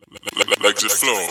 Legs it flow.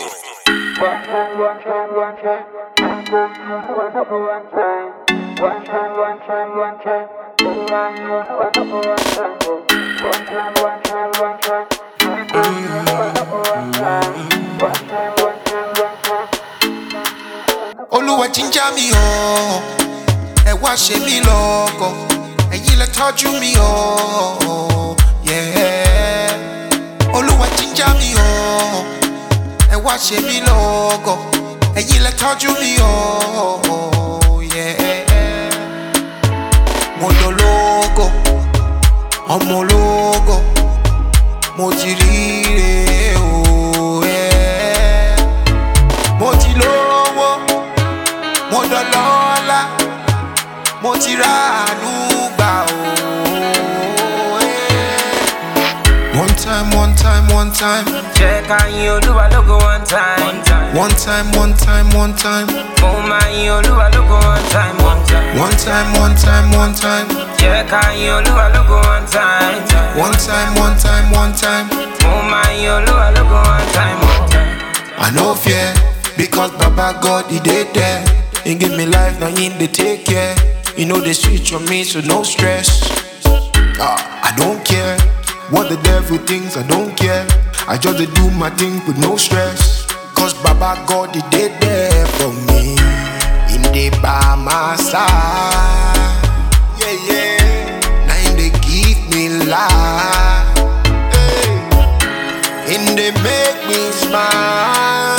Olúwa jíjà mi o, ẹ wá ṣe mí lógo, ẹ̀yin lẹ tọ́jú mi o, yeah. Olúwa jíjà mi o, ẹ wá ṣe mí lógo, ẹ̀yin lẹ tọ́jú mi o, yeah. Mo dológo, ọmọ ológo, mo ti ríre o, yeah. Mo ti lówó, mo dọlọ́lá, mo ti ráàánú gbà o. One time, one time, one time. Jẹ́ ká yin Olúwa lógo one time. One time, one time, one time. Mo máa yin Olúwa lógo one time. One time, one time, one time. Jẹ́ ká yin Olúwa lógo one time. One time, one time, one time. Mo máa yin Olúwa lógo one time. I no fear, because Baba God, He did there. He give me life, now He dey take care. You know they switch on me, so no stress. I don't care what the devil thinks, I don't care. I just dey do my thing with no stress. Cause Baba God, He did there for me. He dey by my side. Yeah, yeah. Now He dey give me life. Hey. He dey make me smile.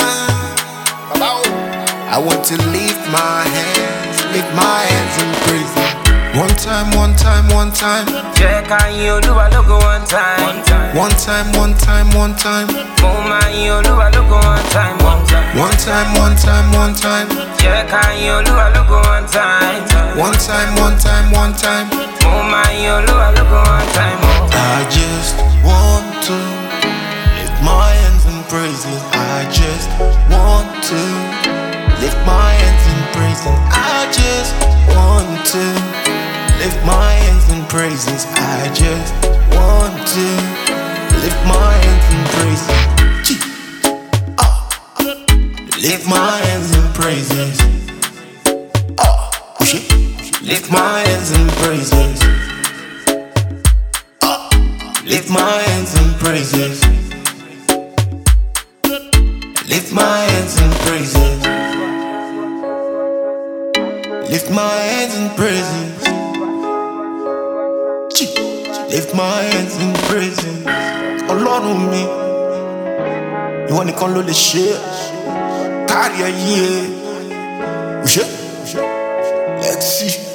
I want to lift my hands and praise Him. One time, one time, one time. Jẹ́ ká yin Olúwa lógo one time. One time, one time, one time. Mo máa yin Olúwa lógo one time. One time, one time, one time. Jẹ́ ká yin Olúwa lógo one time. One time, one time, one time. Mo máa yin Olúwa lógo one time. I just want to lift my hands and praise Him. I just want to lift my hands and praise Him. I just want to lift my hands and praise Him. I just want to lift my hands and praise Him. Lift my hands and praise Him. Lift my hands and praise Him. Lift my hands and praise Him. Lift my hands and praise Him. Lift my hands and praise Him. Lift my hands and praise Him. Ọlọ́run mi, ìwọ nìkan ló lè ṣe é. Kárí ayé, let's see.